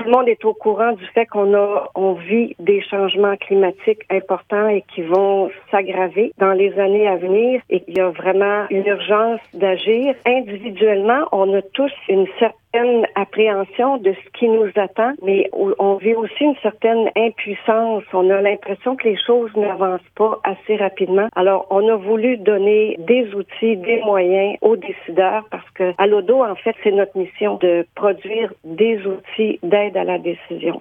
tout le monde est au courant du fait on vit des changements climatiques importants et qui vont s'aggraver dans les années à venir et qu'il y a vraiment une urgence d'agir. Individuellement, on a tous une certaine appréhension de ce qui nous attend, mais on vit aussi une certaine impuissance. On a l'impression que les choses n'avancent pas assez rapidement. Alors, on a voulu donner des outils, des moyens aux décideurs parce que à l'ODO, en fait, c'est notre mission de produire des outils d'aide à la décision.